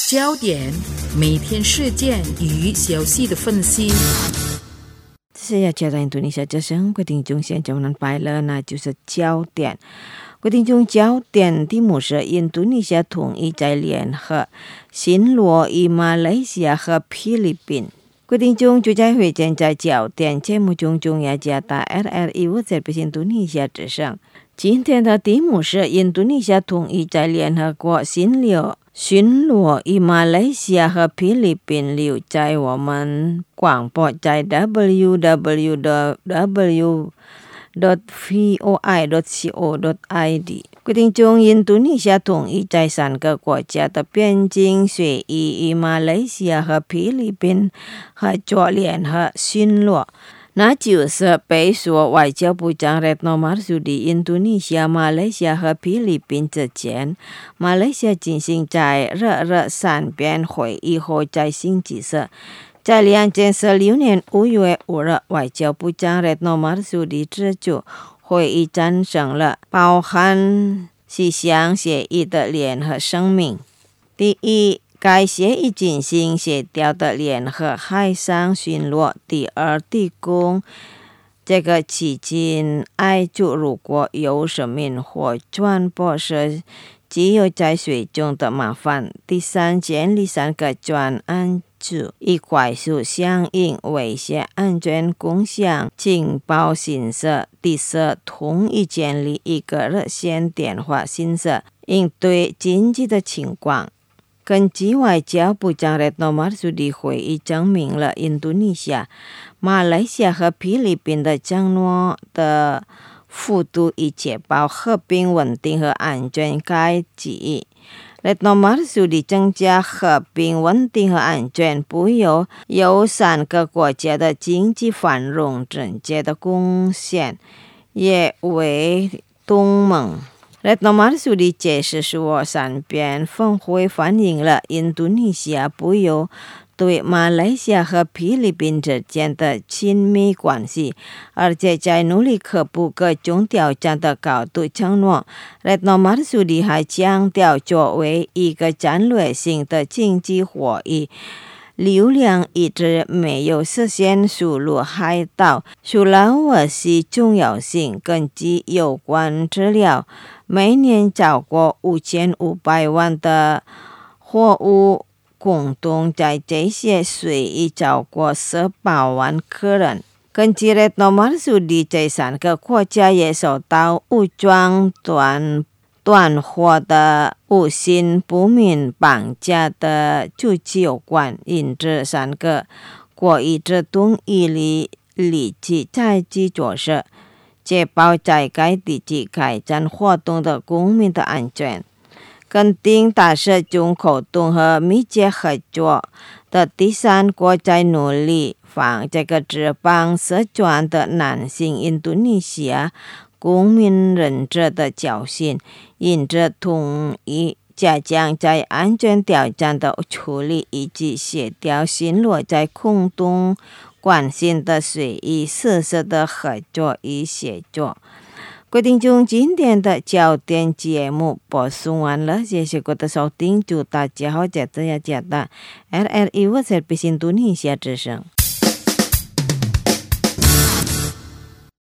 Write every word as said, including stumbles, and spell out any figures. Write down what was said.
焦点，每天事件与消息的分析。 Saya cerita Indonesia Jaseng,各位听众现在我们摆了，那就是焦点。各位听众，焦点题目是印度尼西亚统一在联合新罗与马来西亚和菲律宾。各位听众，就在会见在焦点节目中，中央加大 R R I 我在印度尼西亚之上。今天的题目是印度尼西亚统一在联合国新罗。巡逻与马来西亚和菲律宾留在我们广播在 double-u double-u double-u dot voi dot co dot i d。规定中，印度尼西亚统一在三个国家的边境水域与马来西亚和菲律宾合作联合巡逻。那就是被说外交部长 Retno Marsudi 印度尼西亚、马来西亚和菲律宾之间，马来西亚进行在热热三边会议后，在星期四，在两千十六年五月五日，外交部长 Retno Marsudi 指出，会议赞成了包含西乡协议的联合声明。第一，该协议进行协调的联合海上巡逻。第二，提供这个期间爱主如果有生命或传播是只有在水中的麻烦。第三，建立三个专案组，以快速响应危险安全共享情报信息。第四，同意建立一个热线电话信息，应对紧急的情况。根据外交部长 Retno Marsudi 会议证明了印度尼西亚、马来西亚和菲律宾的承诺的幅度以确保和平稳定和安全该旨意。Retno Marsudi 增加和平稳定和安全不由有三个国家的经济繁荣直接的贡献，也为同盟。Retno Marsudi 解释说，三边峰会反映了印度尼西亚不由对马来西亚和菲律宾之间的亲密关系，而且在努力克服各种挑战的高度承诺。Retno Marsudi 还强调，作为一个战略性的经济会议，流量一直没有实现输入海岛苏拉威西重要性。根据有关资料，每年超过五千五百万的货物共同在这些水域超过十八万客人。根据 Retno Marsudi， 这三个国家也受到武装团断货的无心不明绑架的主题有关，因此三个国一直同意力立即采取措施，确保在该地区开展活动的公民的安全。肯定大使中沟通和密切合作的第三国在努力防这个职棒失传的男性印度尼西亚公民忍者的侥幸，因此同意加强在安全挑战的处理以及协调巡逻在空中关心的水域实施的合作与协作。各位听众，今天的焦点节目播送完了，谢谢各位的收听，祝大家好，这次也记得 R R I 我在印度尼西亚之声。